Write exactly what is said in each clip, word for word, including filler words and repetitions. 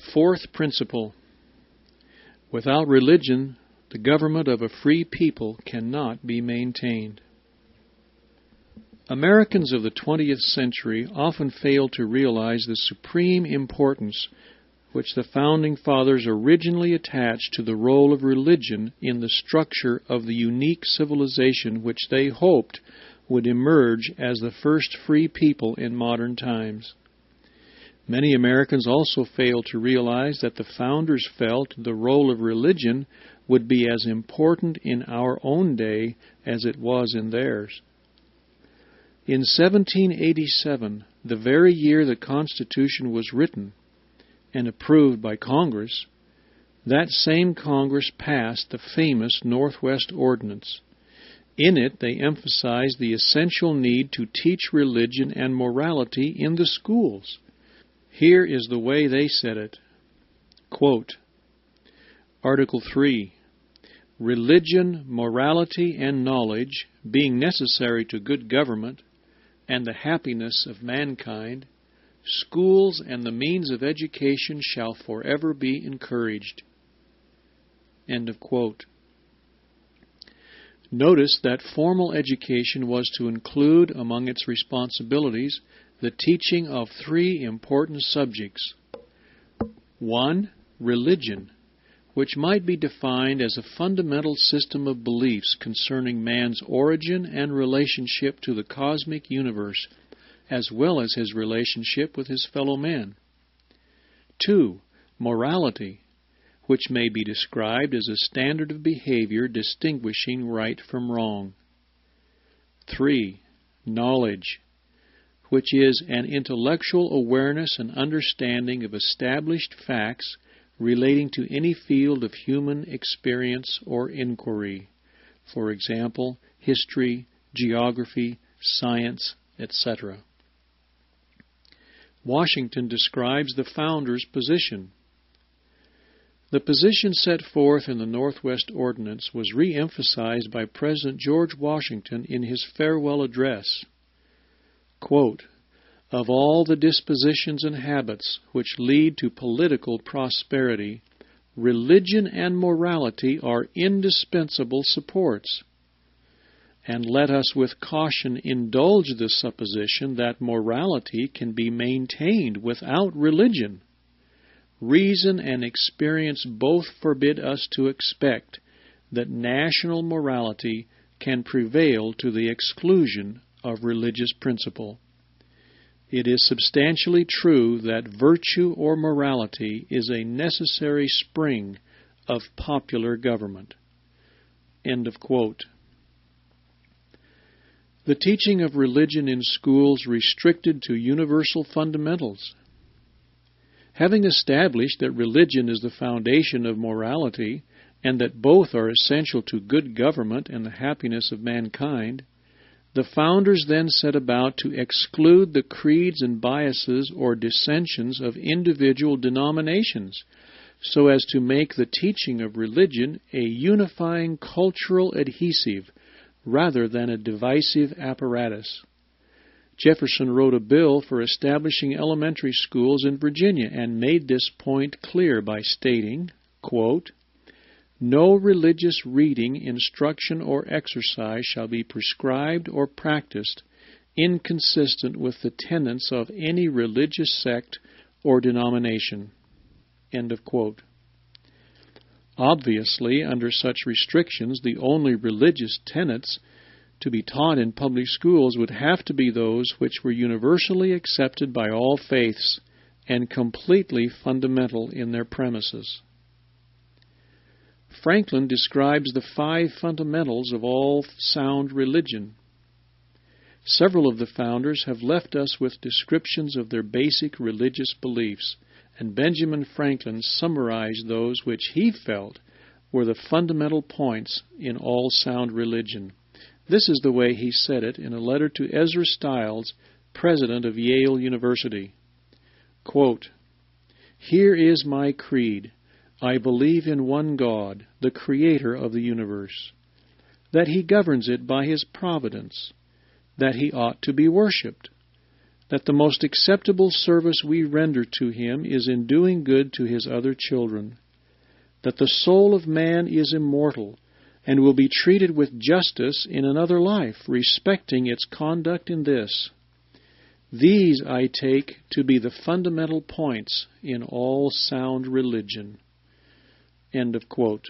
Fourth principle: without religion, the government of a free people cannot be maintained. Americans of the twentieth century often fail to realize the supreme importance which the Founding Fathers originally attached to the role of religion in the structure of the unique civilization which they hoped would emerge as the first free people in modern times. Many Americans also fail to realize that the Founders felt the role of religion would be as important in our own day as it was in theirs. In seventeen eighty-seven, the very year the Constitution was written and approved by Congress, that same Congress passed the famous Northwest Ordinance. In it, they emphasized the essential need to teach religion and morality in the schools. Here is the way they said it. Quote, Article three, religion, morality, and knowledge, being necessary to good government and the happiness of mankind, schools and the means of education shall forever be encouraged. End of quote. Notice that formal education was to include among its responsibilities the teaching of three important subjects. One, religion, which might be defined as a fundamental system of beliefs concerning man's origin and relationship to the cosmic universe, as well as his relationship with his fellow men. Two, morality, which may be described as a standard of behavior distinguishing right from wrong. Three, knowledge, which is an intellectual awareness and understanding of established facts relating to any field of human experience or inquiry, for example, history, geography, science, et cetera. Washington describes the Founders' position. The position set forth in the Northwest Ordinance was re-emphasized by President George Washington in his farewell address. Quote, of all the dispositions and habits which lead to political prosperity, religion and morality are indispensable supports. And let us with caution indulge the supposition that morality can be maintained without religion. Reason and experience both forbid us to expect that national morality can prevail to the exclusion of religious principle. It is substantially true that virtue or morality is a necessary spring of popular government. End of quote. The teaching of religion in schools restricted to universal fundamentals. Having established that religion is the foundation of morality, and that both are essential to good government and the happiness of mankind, the Founders then set about to exclude the creeds and biases or dissensions of individual denominations, so as to make the teaching of religion a unifying cultural adhesive rather than a divisive apparatus. Jefferson wrote a bill for establishing elementary schools in Virginia and made this point clear by stating, quote, no religious reading, instruction, or exercise shall be prescribed or practiced inconsistent with the tenets of any religious sect or denomination. End of quote. Obviously, under such restrictions, the only religious tenets to be taught in public schools would have to be those which were universally accepted by all faiths and completely fundamental in their premises. Franklin describes the five fundamentals of all sound religion. Several of the Founders have left us with descriptions of their basic religious beliefs, and Benjamin Franklin summarized those which he felt were the fundamental points in all sound religion. This is the way he said it in a letter to Ezra Stiles, president of Yale University. Quote, here is my creed. I believe in one God, the Creator of the universe, that He governs it by His providence, that He ought to be worshipped, that the most acceptable service we render to him is in doing good to his other children, that the soul of man is immortal and will be treated with justice in another life, respecting its conduct in this. These I take to be the fundamental points in all sound religion." End of quote.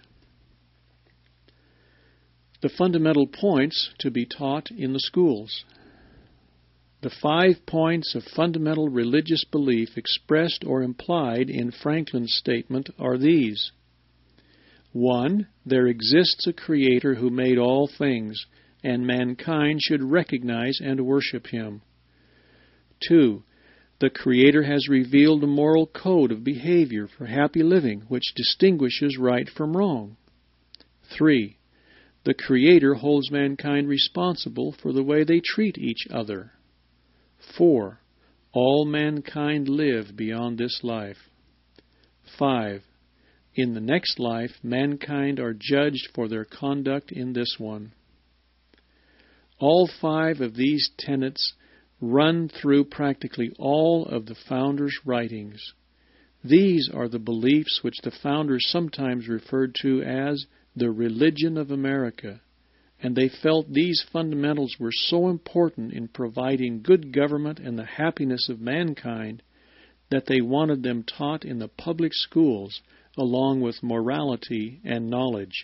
The fundamental points to be taught in the schools. The five points of fundamental religious belief expressed or implied in Franklin's statement are these. One, there exists a Creator who made all things, and mankind should recognize and worship Him. Two, the Creator has revealed a moral code of behavior for happy living which distinguishes right from wrong. Three, the Creator holds mankind responsible for the way they treat each other. Four, all mankind live beyond this life. Five, in the next life, mankind are judged for their conduct in this one. All five of these tenets run through practically all of the Founders' writings. These are the beliefs which the Founders sometimes referred to as the religion of America, and they felt these fundamentals were so important in providing good government and the happiness of mankind that they wanted them taught in the public schools along with morality and knowledge.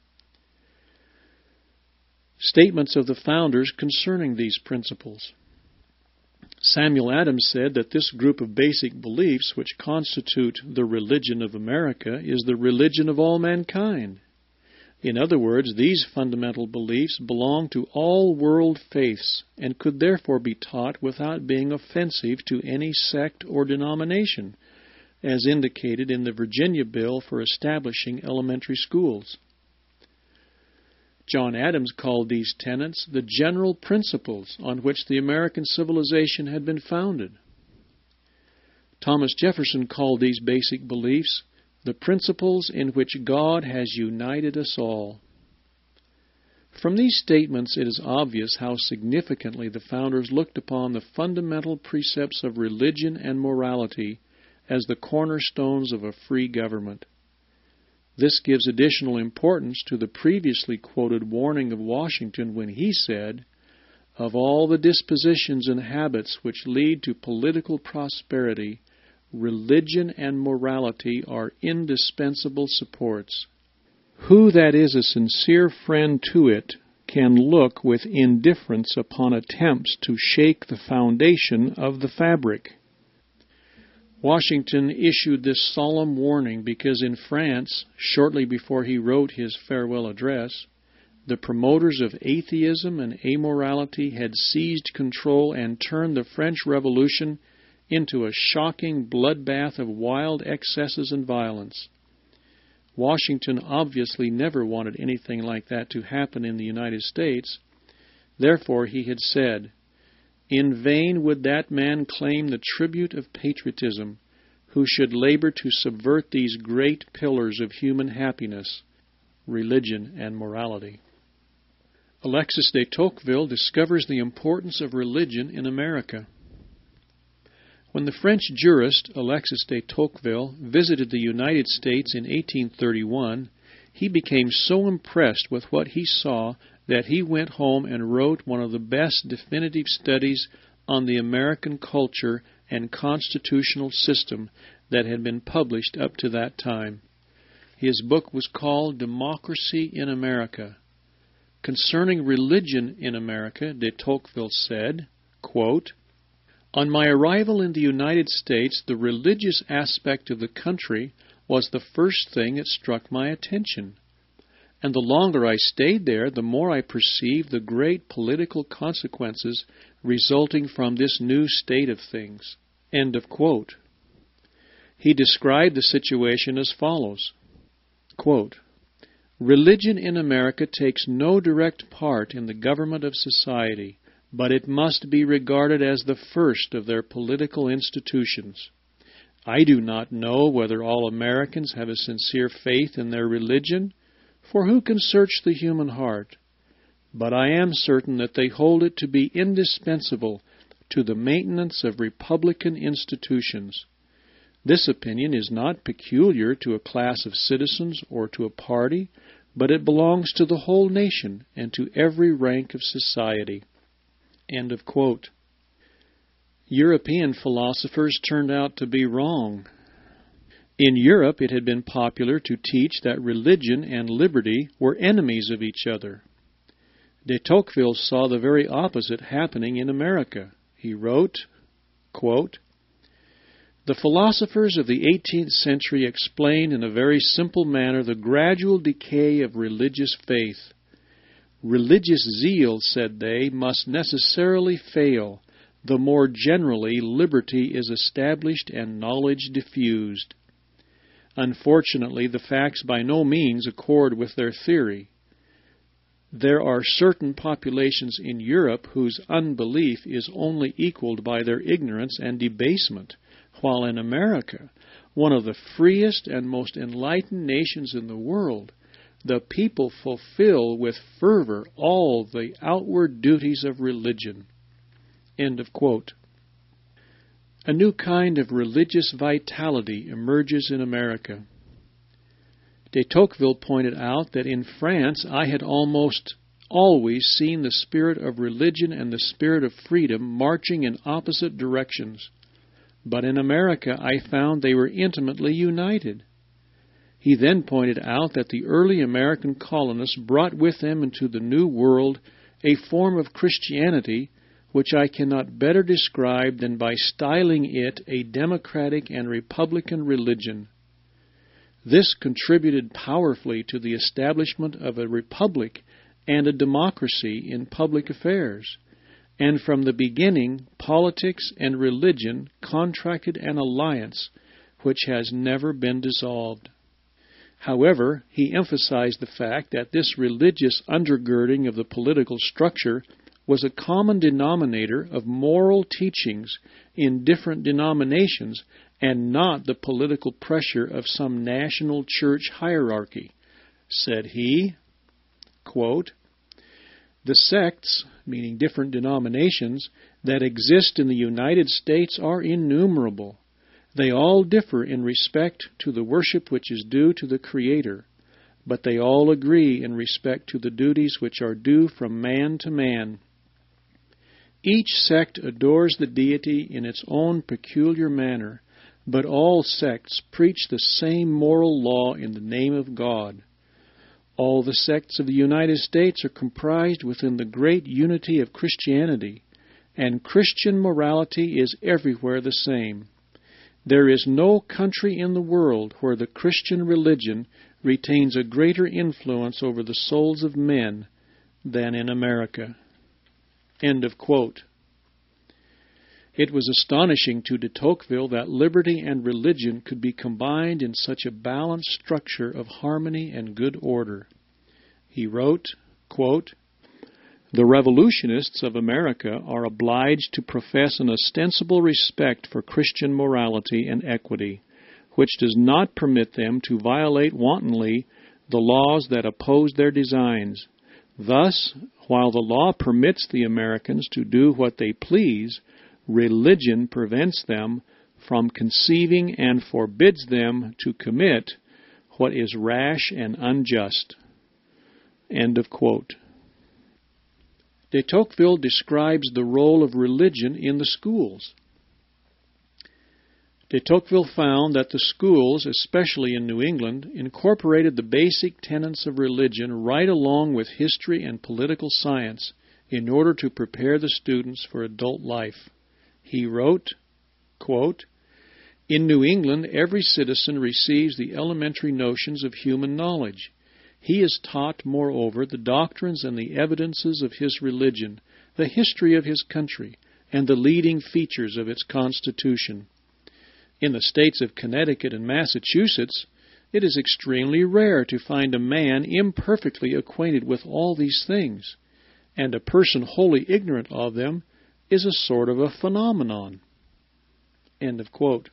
Statements of the Founders concerning these principles. Samuel Adams said that this group of basic beliefs which constitute the religion of America is the religion of all mankind. In other words, these fundamental beliefs belong to all world faiths and could therefore be taught without being offensive to any sect or denomination, as indicated in the Virginia bill for establishing elementary schools. John Adams called these tenets the general principles on which the American civilization had been founded. Thomas Jefferson called these basic beliefs the principles in which God has united us all. From these statements, it is obvious how significantly the Founders looked upon the fundamental precepts of religion and morality as the cornerstones of a free government. This gives additional importance to the previously quoted warning of Washington when he said, "Of all the dispositions and habits which lead to political prosperity, religion and morality are indispensable supports. Who that is a sincere friend to it can look with indifference upon attempts to shake the foundation of the fabric?" Washington issued this solemn warning because in France, shortly before he wrote his farewell address, the promoters of atheism and amorality had seized control and turned the French Revolution into a shocking bloodbath of wild excesses and violence. Washington obviously never wanted anything like that to happen in the United States. Therefore, he had said, "In vain would that man claim the tribute of patriotism who should labor to subvert these great pillars of human happiness, religion and morality." Alexis de Tocqueville discovers the importance of religion in America. When the French jurist Alexis de Tocqueville visited the United States in eighteen thirty-one, he became so impressed with what he saw that he went home and wrote one of the best definitive studies on the American culture and constitutional system that had been published up to that time. His book was called Democracy in America. Concerning religion in America, de Tocqueville said, quote, "On my arrival in the United States, the religious aspect of the country was the first thing that struck my attention. And the longer I stayed there, the more I perceived the great political consequences resulting from this new state of things." End of quote. He described the situation as follows, quote, "Religion in America takes no direct part in the government of society, but it must be regarded as the first of their political institutions. I do not know whether all Americans have a sincere faith in their religion, for who can search the human heart? But I am certain that they hold it to be indispensable to the maintenance of republican institutions. This opinion is not peculiar to a class of citizens or to a party, but it belongs to the whole nation and to every rank of society." End of quote. European philosophers turned out to be wrong. In Europe, it had been popular to teach that religion and liberty were enemies of each other. De Tocqueville saw the very opposite happening in America. He wrote, quote, "The philosophers of the eighteenth century explained in a very simple manner the gradual decay of religious faith. Religious zeal, said they, must necessarily fail, the more generally liberty is established and knowledge diffused. Unfortunately, the facts by no means accord with their theory. There are certain populations in Europe whose unbelief is only equaled by their ignorance and debasement, while in America, one of the freest and most enlightened nations in the world, the people fulfill with fervor all the outward duties of religion." End of quote. A new kind of religious vitality emerges in America. De Tocqueville pointed out that in France I had almost always seen the spirit of religion and the spirit of freedom marching in opposite directions, but in America I found they were intimately united. He then pointed out that the early American colonists brought with them into the New World a form of Christianity which I cannot better describe than by styling it a democratic and republican religion. This contributed powerfully to the establishment of a republic and a democracy in public affairs, and from the beginning politics and religion contracted an alliance which has never been dissolved. However, he emphasized the fact that this religious undergirding of the political structure was a common denominator of moral teachings in different denominations and not the political pressure of some national church hierarchy. Said he, quote, "The sects, meaning different denominations, that exist in the United States are innumerable. They all differ in respect to the worship which is due to the Creator, but they all agree in respect to the duties which are due from man to man. Each sect adores the deity in its own peculiar manner, but all sects preach the same moral law in the name of God. All the sects of the United States are comprised within the great unity of Christianity, and Christian morality is everywhere the same. There is no country in the world where the Christian religion retains a greater influence over the souls of men than in America." End of quote. It was astonishing to de Tocqueville that liberty and religion could be combined in such a balanced structure of harmony and good order. He wrote, quote, "The revolutionists of America are obliged to profess an ostensible respect for Christian morality and equity, which does not permit them to violate wantonly the laws that oppose their designs. Thus, while the law permits the Americans to do what they please, religion prevents them from conceiving and forbids them to commit what is rash and unjust." End of quote. De Tocqueville describes the role of religion in the schools. De Tocqueville found that the schools, especially in New England, incorporated the basic tenets of religion right along with history and political science in order to prepare the students for adult life. He wrote, quote, "In New England, every citizen receives the elementary notions of human knowledge. He is taught, moreover, the doctrines and the evidences of his religion, the history of his country, and the leading features of its constitution. In the states of Connecticut and Massachusetts, it is extremely rare to find a man imperfectly acquainted with all these things, and a person wholly ignorant of them is a sort of a phenomenon." End of quote.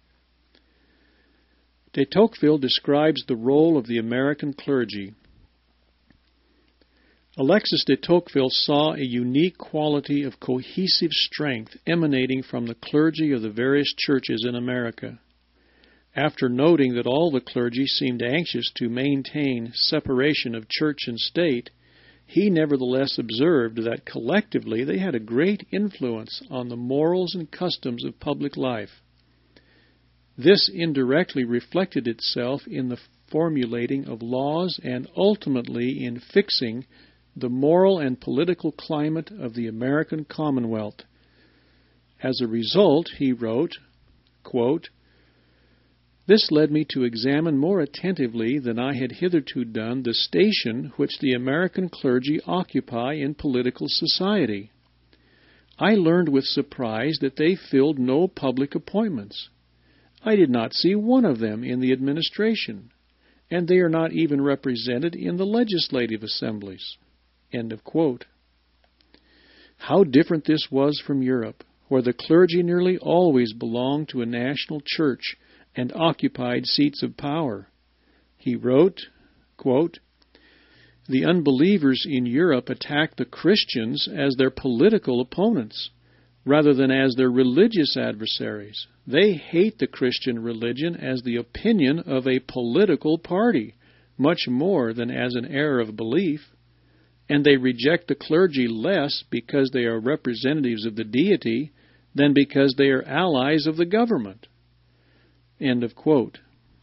De Tocqueville describes the role of the American clergy. Alexis de Tocqueville saw a unique quality of cohesive strength emanating from the clergy of the various churches in America. After noting that all the clergy seemed anxious to maintain separation of church and state, he nevertheless observed that collectively they had a great influence on the morals and customs of public life. This indirectly reflected itself in the formulating of laws and ultimately in fixing the moral and political climate of the American Commonwealth. As a result, he wrote, quote, "This led me to examine more attentively than I had hitherto done the station which the American clergy occupy in political society. I learned with surprise that they filled no public appointments. I did not see one of them in the administration, and they are not even represented in the legislative assemblies." End of quote. How different this was from Europe, where the clergy nearly always belonged to a national church and occupied seats of power. He wrote, quote, "The unbelievers in Europe attack the Christians as their political opponents, rather than as their religious adversaries. They hate the Christian religion as the opinion of a political party, much more than as an error of belief. And they reject the clergy less because they are representatives of the deity than because they are allies of the government." End of quote.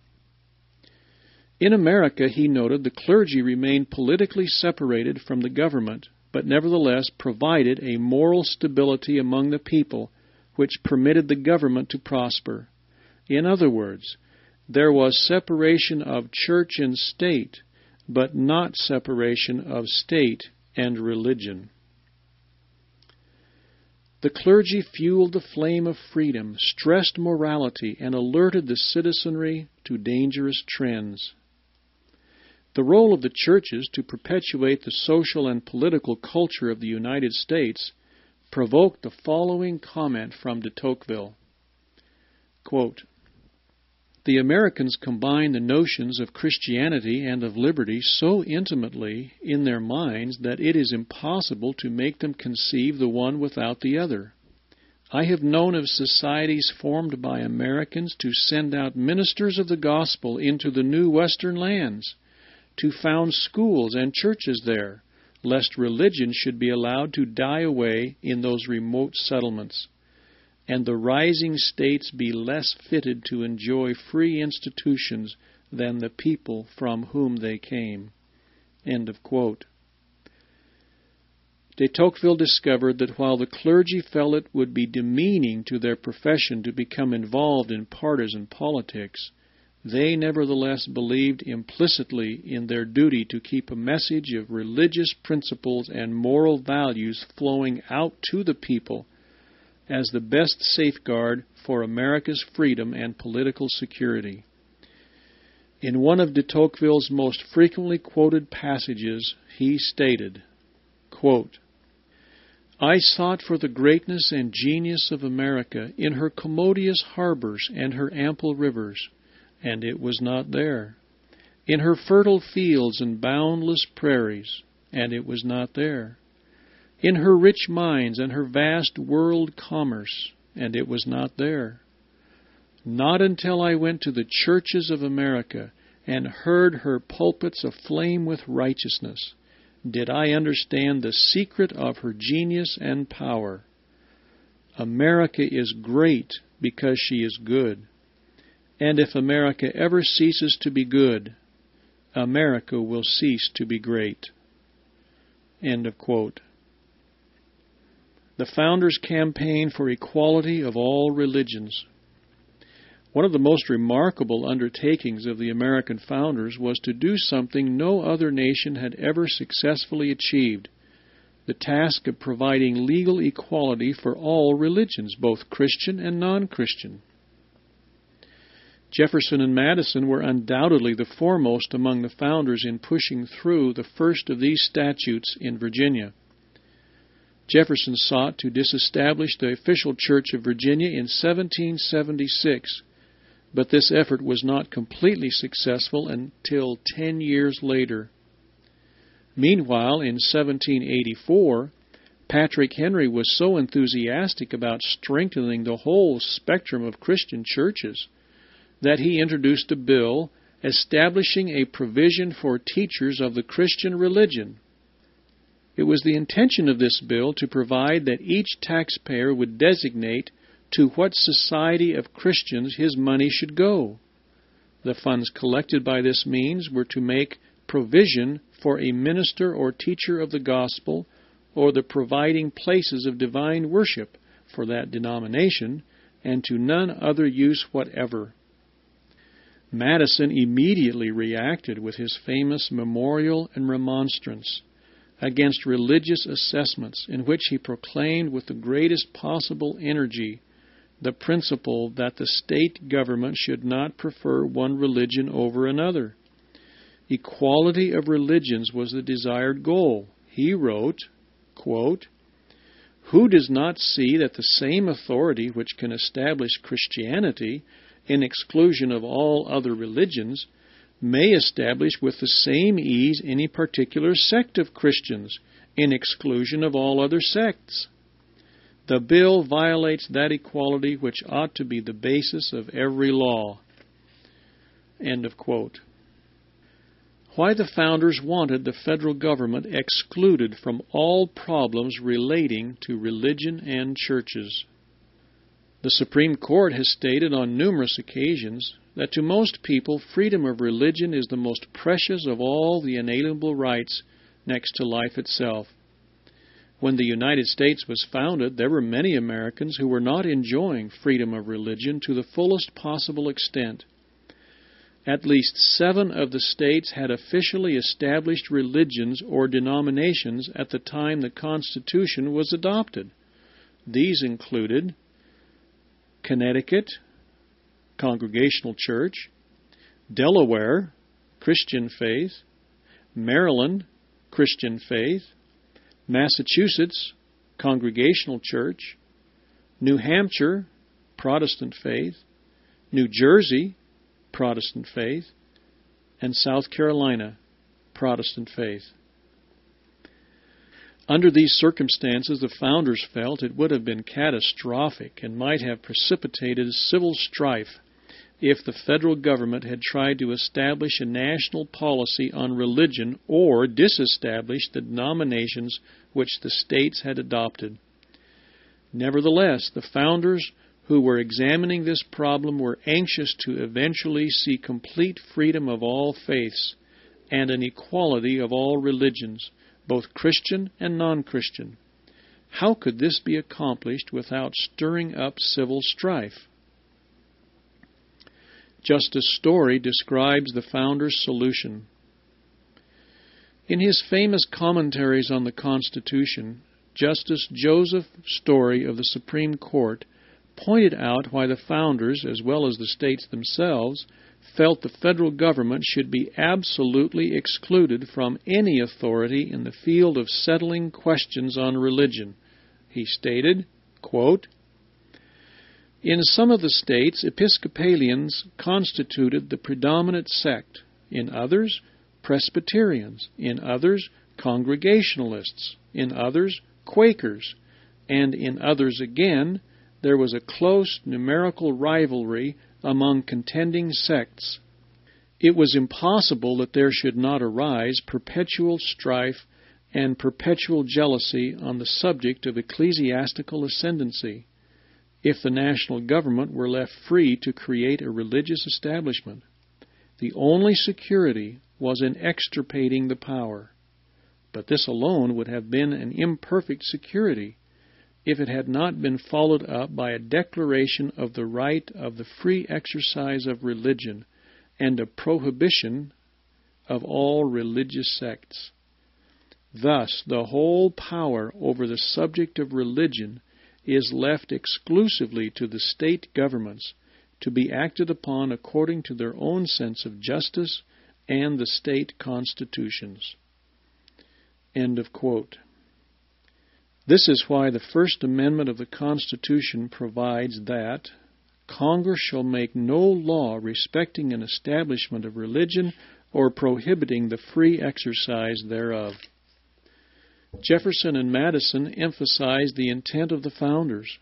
In America, he noted, the clergy remained politically separated from the government, but nevertheless provided a moral stability among the people which permitted the government to prosper. In other words, there was separation of church and state, but not separation of state and religion. The clergy fueled the flame of freedom, stressed morality, and alerted the citizenry to dangerous trends. The role of the churches to perpetuate the social and political culture of the United States provoked the following comment from de Tocqueville. Quote, "The Americans combine the notions of Christianity and of liberty so intimately in their minds that it is impossible to make them conceive the one without the other. I have known of societies formed by Americans to send out ministers of the gospel into the new Western lands, to found schools and churches there, lest religion should be allowed to die away in those remote settlements, and the rising states be less fitted to enjoy free institutions than the people from whom they came." End of quote. De Tocqueville discovered that while the clergy felt it would be demeaning to their profession to become involved in partisan politics, they nevertheless believed implicitly in their duty to keep a message of religious principles and moral values flowing out to the people as the best safeguard for America's freedom and political security. In one of de Tocqueville's most frequently quoted passages, he stated, quote, "I sought for the greatness and genius of America in her commodious harbors and her ample rivers, and it was not there. In her fertile fields and boundless prairies, and it was not there. In her rich mines and her vast world commerce, and it was not there. Not until I went to the churches of America and heard her pulpits aflame with righteousness did I understand the secret of her genius and power. America is great because she is good. And if America ever ceases to be good, America will cease to be great." End of quote. The Founders' Campaign for Equality of All Religions. One of the most remarkable undertakings of the American founders was to do something no other nation had ever successfully achieved, the task of providing legal equality for all religions, both Christian and non-Christian. Jefferson and Madison were undoubtedly the foremost among the founders in pushing through the first of these statutes in Virginia. Jefferson sought to disestablish the official Church of Virginia in seventeen seventy-six, but this effort was not completely successful until ten years later. Meanwhile, in seventeen eighty-four, Patrick Henry was so enthusiastic about strengthening the whole spectrum of Christian churches that he introduced a bill establishing a provision for teachers of the Christian religion. It was the intention of this bill to provide that each taxpayer would designate to what society of Christians his money should go. The funds collected by this means were to make provision for a minister or teacher of the gospel, or the providing places of divine worship for that denomination, and to none other use whatever. Madison immediately reacted with his famous Memorial and Remonstrance against religious assessments, in which he proclaimed with the greatest possible energy the principle that the state government should not prefer one religion over another. Equality of religions was the desired goal. He wrote, quote, "Who does not see that the same authority which can establish Christianity in exclusion of all other religions may establish with the same ease any particular sect of Christians in exclusion of all other sects? The bill violates that equality which ought to be the basis of every law." End of quote. Why the founders wanted the federal government excluded from all problems relating to religion and churches. The Supreme Court has stated on numerous occasions that to most people, freedom of religion is the most precious of all the inalienable rights next to life itself. When the United States was founded, there were many Americans who were not enjoying freedom of religion to the fullest possible extent. At least seven of the states had officially established religions or denominations at the time the Constitution was adopted. These included Connecticut, Congregational Church; Delaware, Christian Faith; Maryland, Christian Faith; Massachusetts, Congregational Church; New Hampshire, Protestant Faith; New Jersey, Protestant Faith; and South Carolina, Protestant Faith. Under these circumstances, the founders felt it would have been catastrophic and might have precipitated civil strife if the federal government had tried to establish a national policy on religion or disestablish the denominations which the states had adopted. Nevertheless, the founders who were examining this problem were anxious to eventually see complete freedom of all faiths and an equality of all religions, both Christian and non-Christian. How could this be accomplished without stirring up civil strife? Justice Story describes the founders' solution. In his famous commentaries on the Constitution, Justice Joseph Story of the Supreme Court pointed out why the founders, as well as the states themselves, felt the federal government should be absolutely excluded from any authority in the field of settling questions on religion. He stated, quote, "In some of the states, Episcopalians constituted the predominant sect. In others, Presbyterians. In others, Congregationalists. In others, Quakers. And in others again, there was a close numerical rivalry among contending sects. It was impossible that there should not arise perpetual strife and perpetual jealousy on the subject of ecclesiastical ascendancy, if the national government were left free to create a religious establishment. The only security was in extirpating the power. But this alone would have been an imperfect security if it had not been followed up by a declaration of the right of the free exercise of religion and a prohibition of all religious sects. Thus, the whole power over the subject of religion is left exclusively to the state governments to be acted upon according to their own sense of justice and the state constitutions." End of quote. This is why the First Amendment of the Constitution provides that Congress shall make no law respecting an establishment of religion or prohibiting the free exercise thereof. Jefferson and Madison emphasized the intent of the founders.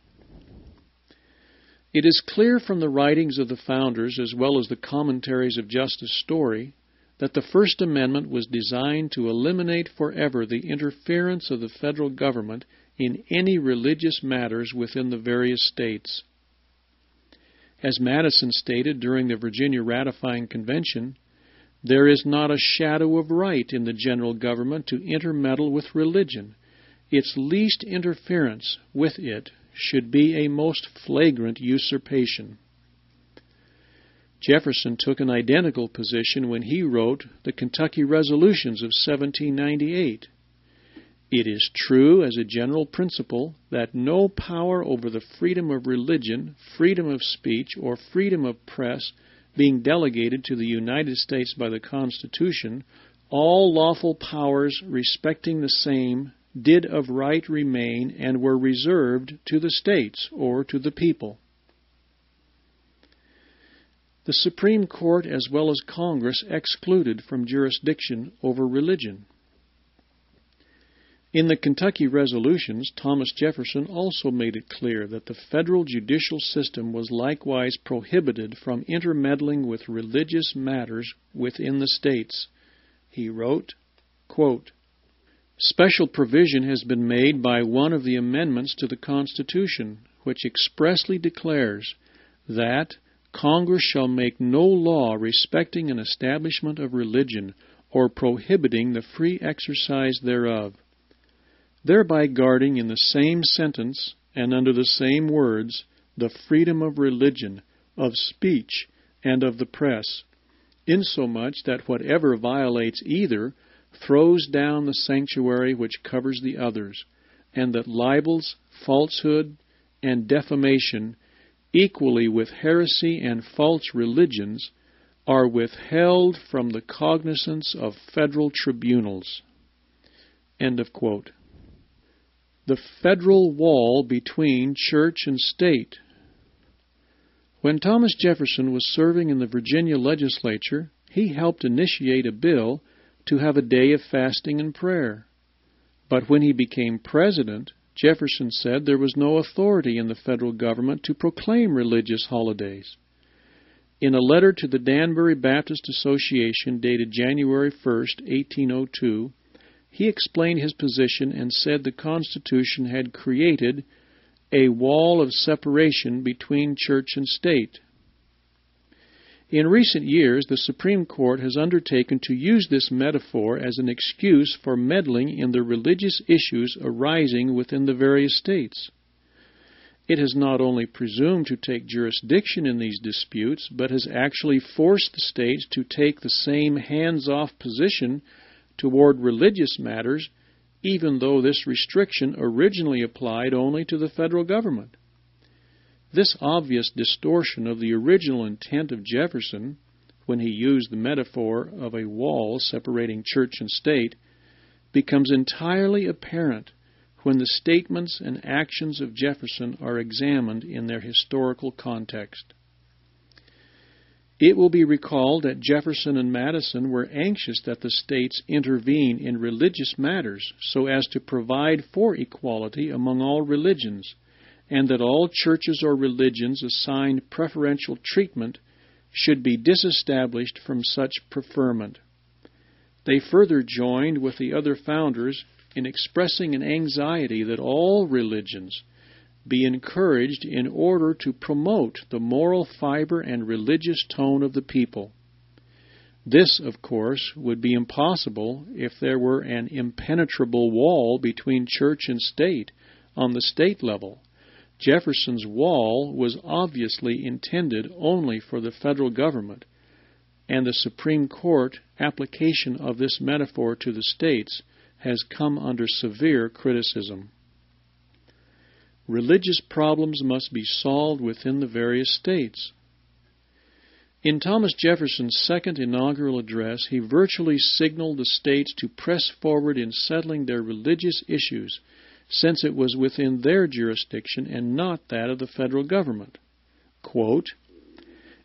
It is clear from the writings of the founders, as well as the commentaries of Justice Story, that the First Amendment was designed to eliminate forever the interference of the federal government in any religious matters within the various states. As Madison stated during the Virginia Ratifying Convention, there is not a shadow of right in the general government to intermeddle with religion. Its least interference with it should be a most flagrant usurpation. Jefferson took an identical position when he wrote the Kentucky Resolutions of seventeen ninety-eight. It is true as a general principle that no power over the freedom of religion, freedom of speech, or freedom of press being delegated to the United States by the Constitution, all lawful powers respecting the same did of right remain and were reserved to the states or to the people. The Supreme Court as well as Congress excluded from jurisdiction over religion. In the Kentucky Resolutions, Thomas Jefferson also made it clear that the federal judicial system was likewise prohibited from intermeddling with religious matters within the states. He wrote, quote, "Special provision has been made by one of the amendments to the Constitution, which expressly declares that Congress shall make no law respecting an establishment of religion or prohibiting the free exercise thereof, thereby guarding in the same sentence and under the same words the freedom of religion, of speech, and of the press, insomuch that whatever violates either throws down the sanctuary which covers the others, and that libels, falsehood, and defamation, equally with heresy and false religions, are withheld from the cognizance of federal tribunals." End of quote. The federal wall between church and state. When Thomas Jefferson was serving in the Virginia legislature, he helped initiate a bill to have a day of fasting and prayer. But when he became president, Jefferson said there was no authority in the federal government to proclaim religious holidays. In a letter to the Danbury Baptist Association dated January first, eighteen oh two, he explained his position and said the Constitution had created a wall of separation between church and state. In recent years, the Supreme Court has undertaken to use this metaphor as an excuse for meddling in the religious issues arising within the various states. It has not only presumed to take jurisdiction in these disputes, but has actually forced the states to take the same hands-off position toward religious matters, even though this restriction originally applied only to the federal government. This obvious distortion of the original intent of Jefferson, when he used the metaphor of a wall separating church and state, becomes entirely apparent when the statements and actions of Jefferson are examined in their historical context. It will be recalled that Jefferson and Madison were anxious that the states intervene in religious matters so as to provide for equality among all religions, and that all churches or religions assigned preferential treatment should be disestablished from such preferment. They further joined with the other founders in expressing an anxiety that all religions be encouraged in order to promote the moral fiber and religious tone of the people. This, of course, would be impossible if there were an impenetrable wall between church and state on the state level. Jefferson's wall was obviously intended only for the federal government, and the Supreme Court application of this metaphor to the states has come under severe criticism. Religious problems must be solved within the various states. In Thomas Jefferson's second inaugural address, he virtually signaled the states to press forward in settling their religious issues, since it was within their jurisdiction and not that of the federal government. Quote,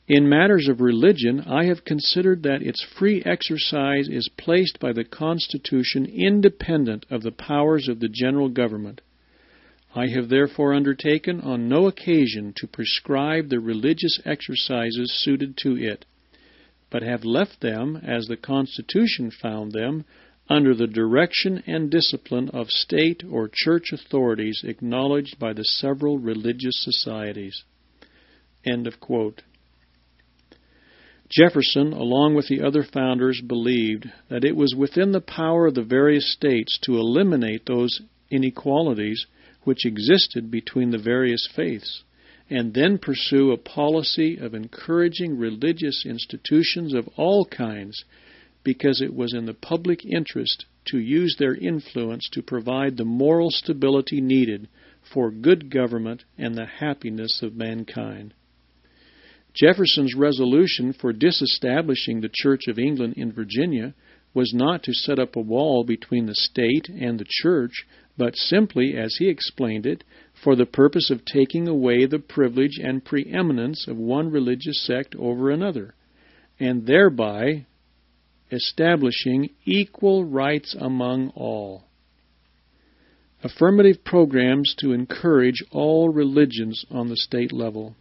In matters of religion, I have considered that its free exercise is placed by the Constitution independent of the powers of the general government. I have therefore undertaken on no occasion to prescribe the religious exercises suited to it, but have left them, as the Constitution found them, under the direction and discipline of state or church authorities acknowledged by the several religious societies." End of quote. Jefferson, along with the other founders, believed that it was within the power of the various states to eliminate those inequalities which existed between the various faiths, and then pursue a policy of encouraging religious institutions of all kinds, because it was in the public interest to use their influence to provide the moral stability needed for good government and the happiness of mankind. Jefferson's resolution for disestablishing the Church of England in Virginia was not to set up a wall between the state and the church, but simply, as he explained it, for the purpose of taking away the privilege and preeminence of one religious sect over another, and thereby establishing equal rights among all. Affirmative programs to encourage all religions on the state level.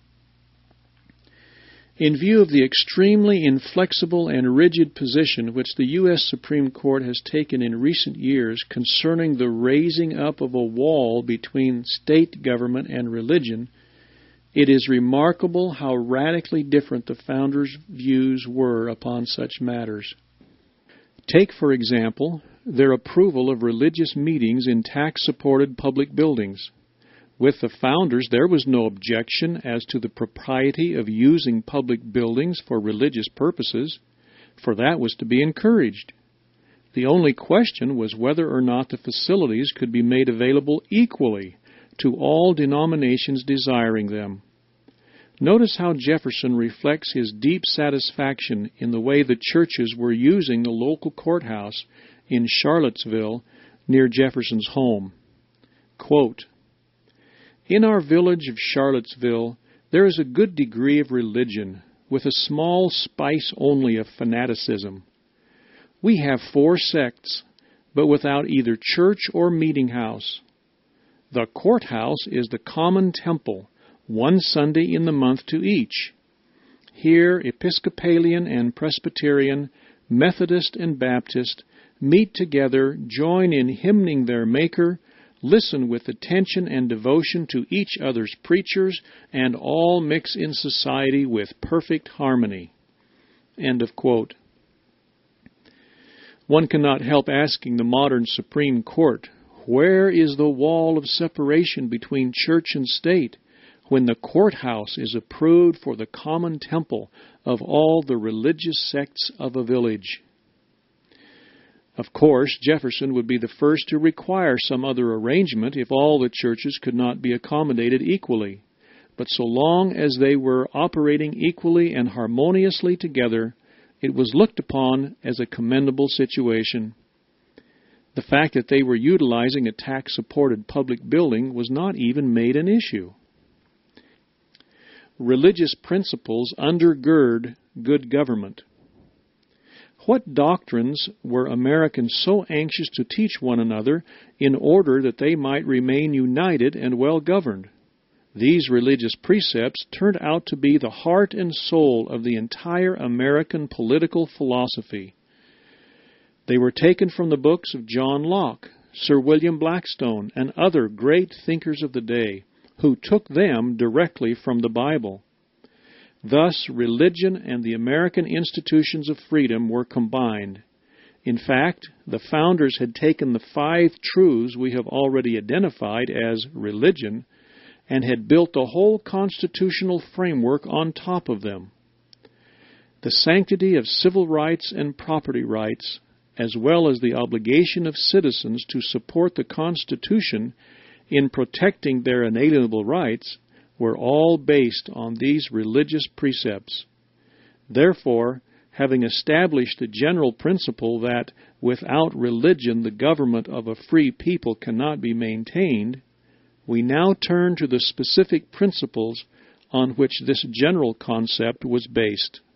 In view of the extremely inflexible and rigid position which the U S Supreme Court has taken in recent years concerning the raising up of a wall between state government and religion, it is remarkable how radically different the founders' views were upon such matters. Take, for example, their approval of religious meetings in tax-supported public buildings. With the founders, there was no objection as to the propriety of using public buildings for religious purposes, for that was to be encouraged. The only question was whether or not the facilities could be made available equally to all denominations desiring them. Notice how Jefferson reflects his deep satisfaction in the way the churches were using the local courthouse in Charlottesville near Jefferson's home. Quote, "In our village of Charlottesville, there is a good degree of religion, with a small spice only of fanaticism. We have four sects, but without either church or meeting house. The courthouse is the common temple, one Sunday in the month to each. Here Episcopalian and Presbyterian, Methodist and Baptist meet together, join in hymning their Maker, listen with attention and devotion to each other's preachers, and all mix in society with perfect harmony." End of quote. One cannot help asking the modern Supreme Court, where is the wall of separation between church and state when the courthouse is approved for the common temple of all the religious sects of a village? Of course, Jefferson would be the first to require some other arrangement if all the churches could not be accommodated equally. But so long as they were operating equally and harmoniously together, it was looked upon as a commendable situation. The fact that they were utilizing a tax-supported public building was not even made an issue. Religious principles undergird good government. What doctrines were Americans so anxious to teach one another in order that they might remain united and well governed? These religious precepts turned out to be the heart and soul of the entire American political philosophy. They were taken from the books of John Locke, Sir William Blackstone, and other great thinkers of the day, who took them directly from the Bible. Thus, religion and the American institutions of freedom were combined. In fact, the founders had taken the five truths we have already identified as religion and had built the whole constitutional framework on top of them. The sanctity of civil rights and property rights, as well as the obligation of citizens to support the Constitution in protecting their inalienable rights, were all based on these religious precepts. Therefore, having established the general principle that without religion the government of a free people cannot be maintained, we now turn to the specific principles on which this general concept was based.